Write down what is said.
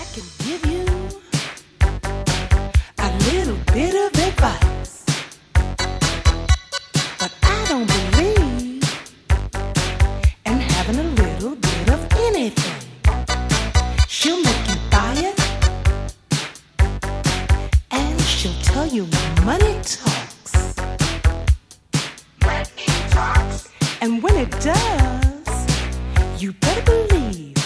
can give you a little bit of advice, but I don't believe in having a little bit of anything. She'll make you buy it, and she'll tell you money talks. Money talks. And when it does, you better believe